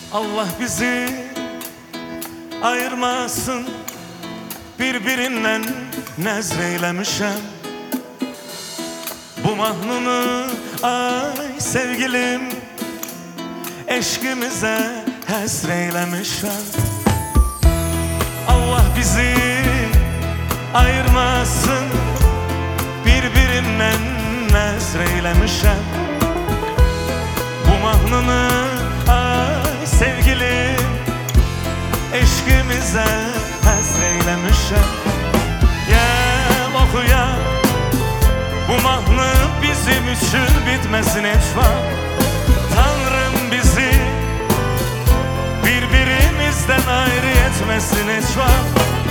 Allah bizi ayırmasın, birbirinden nezreylemişem bu mahnunu. Ay sevgilim, eşkimize hesreylemişem. Allah bizi ayırmasın, birbirinden nezreylemişem bu mahnunu. Ay sevgilim, eşkimize hesreylemişem. Gel okuya bu mahnı, bizim için bitmesin hiç var. Tanrım bizi birbirimizden ayrı etmesin hiç var.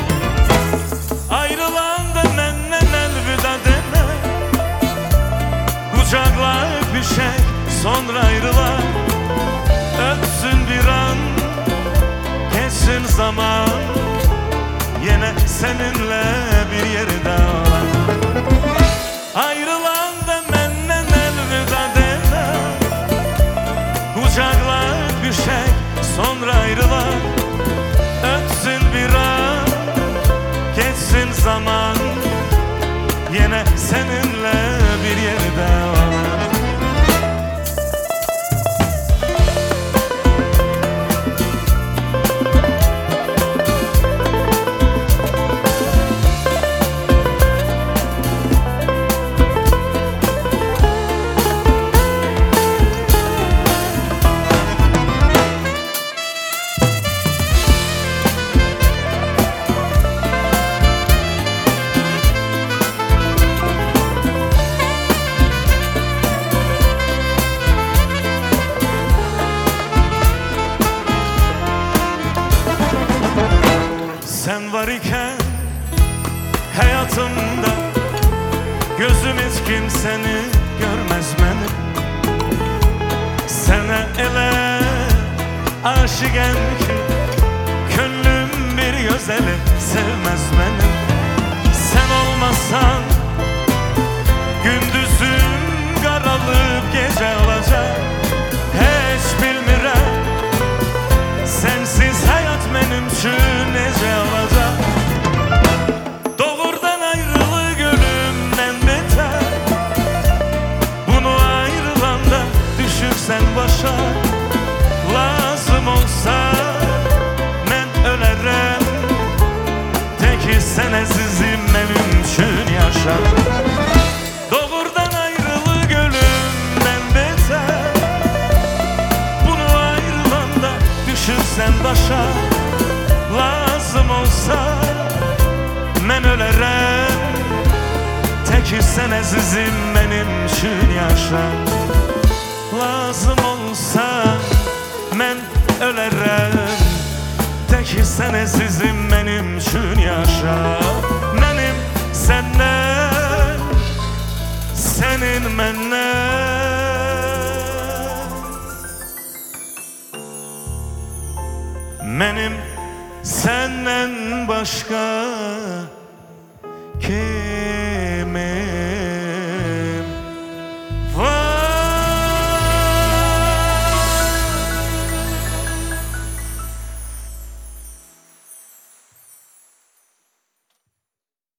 Ayrılan da menden elvida deme, kucakla öpüşek sonra ayrılan. Öpsün bir an, geçsin zaman, yine seninle bir yerde olan. Ayrılan da menden elvida deme, kucakla öpüşek sonra ayrılan. Öpsün bir an, geçsin zaman, yine seninle bir yerde olan. Sen var iken hayatımda gözüm hiç kimseni görmez benim. Sana ele aşıken ki gönlüm bir güzeli sevmez benim. Sen olmasan gündüzüm karalıp gece olacak. Hiç bilmirem sensiz hayat benim için nece olacak. Doğrudan ayrılı gönlümden beter, bunu ayrılanda düşürsen başa. Lazım olsa ben ölerim, tek sen azizim benim için yaşa. Doğrudan ayrılı gönlümden beter, bunu ayrılanda düşürsen başa. Lazım olsa ben ölerim, tek sen azizim benim için yaşa. Lazım olsa ben ölerim, tek sen azizim benim için yaşa. Benim senden, senin benden. Benim senden başka kim?